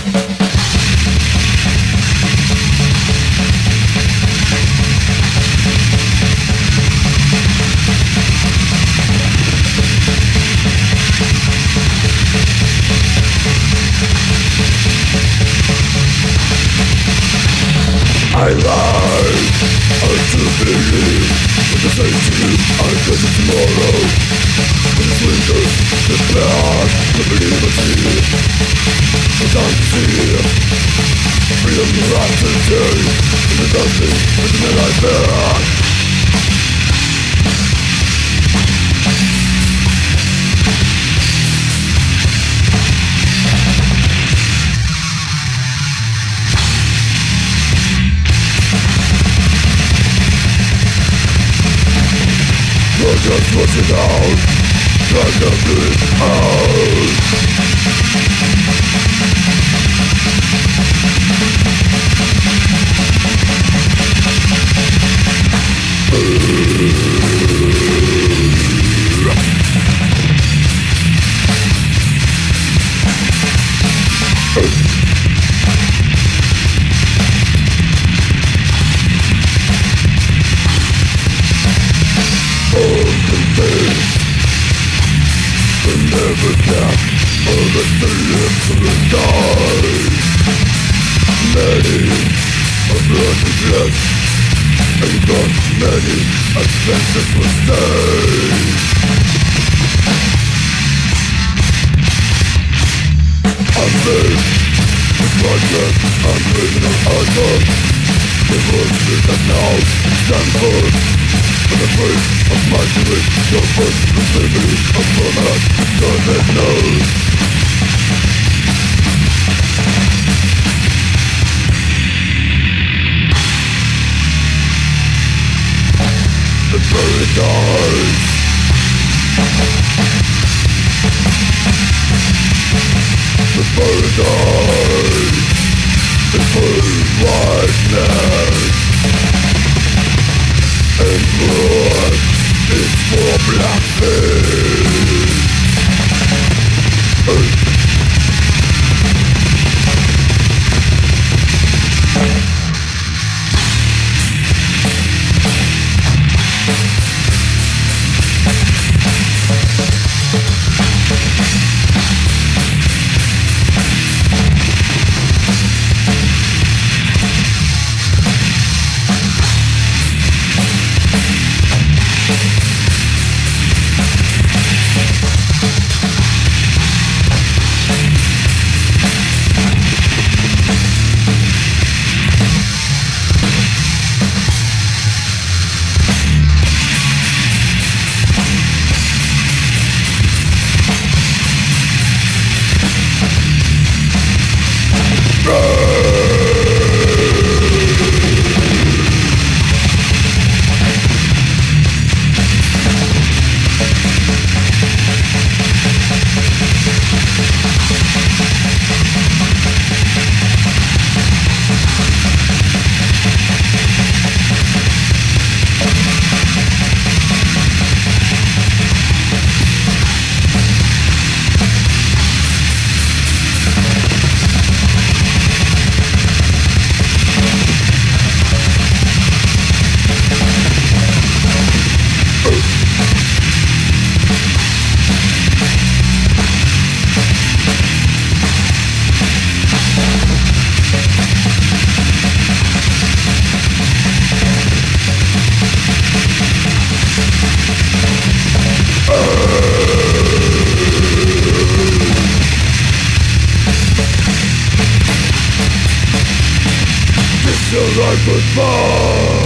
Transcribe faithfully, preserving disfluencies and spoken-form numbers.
I lie, I to believe what I say to you, I guess it's tomorrow. In this winter, the past, the believe I see. The time to see freedom right today. In the darkness, in the night back. Just watch it out, try to bleed out. Never cap all the lips of the die. Many are blood and flesh, and got many adventures will stay. I'm made with my death, I'm breathing an altar. The voices that now stand for for the face of my spirit, your voice, the slavery of format, God that knows. The paradise. The paradise is full whiteness. And blood is for blackface. Till I goodbye.